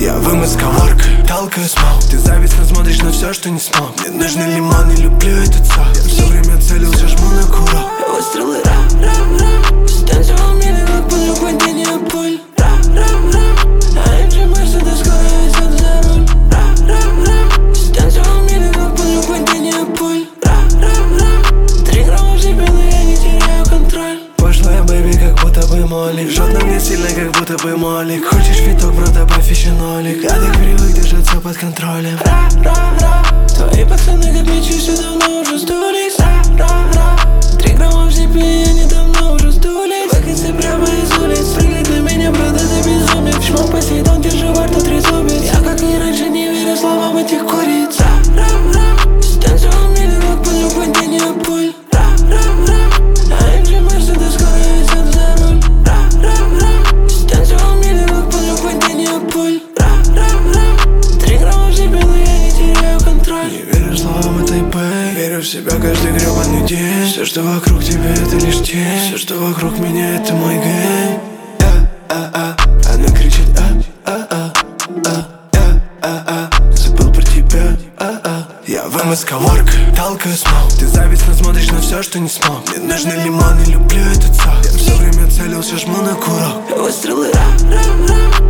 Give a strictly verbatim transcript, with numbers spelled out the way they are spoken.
Я вымыт сковоркой, толкаю смог. Ты завистно смотришь на все, что не смог. Мне нужны лимоны, люблю этот сок. Я все время целился, жму на курок. Выстрелы, ра-ра-ра. Станцевал мили, как под падение пуль. Ра-ра-ра. А эм джи Мерседес, скоро я сяду за руль. Ра-ра-ра. Станцевал мили, как под падение пуль. Ра-ра-ра. Три грамма в себе, но я не теряю контроль. Пошлая бэйби, как будто бы молик. Жжет на мне сильно, как будто бы молик. Хочешь виток, бро, добавь еще нолик. Я так привык держать все под контролем. Ра-ра-ра. Твои пацаны, как мечи, все давно уже сдулись. Ра-ра-ра. Три грамма в себе, я недавно уже сдулись. Выкатся прямо из улиц. Прыгай на меня, брат, это безумие. Чмок Посейдон, держи во рту трезубец. Я, как и раньше, не верю словам этих куриц. Ра-ра-ра. Станцевал мили, как под падение пуль. Ра-ра-ра. А эм джи Мерседес, скоро я сяду за руль. Ра-ра-ра. Станцевал мили, как под падение пуль. Ра-ра-ра. Три грамма в себе, но я не теряю контроль. Не верю словам этой бэй. Верю в себя каждый гребаный день. Все, что вокруг тебя, это лишь тень. Все, что вокруг меня, это мой гэнг. А-а-а. Она кричит а-а-а. А-а-а. Забыл про тебя. А-а. Я вымыт сковоркой, толкаю смог. Ты завистно смотришь на все, что не смог. Мне нужны лимоны, люблю этот сок. Я все время целился, жму на курок. Выстрелы, ра-ра-ра.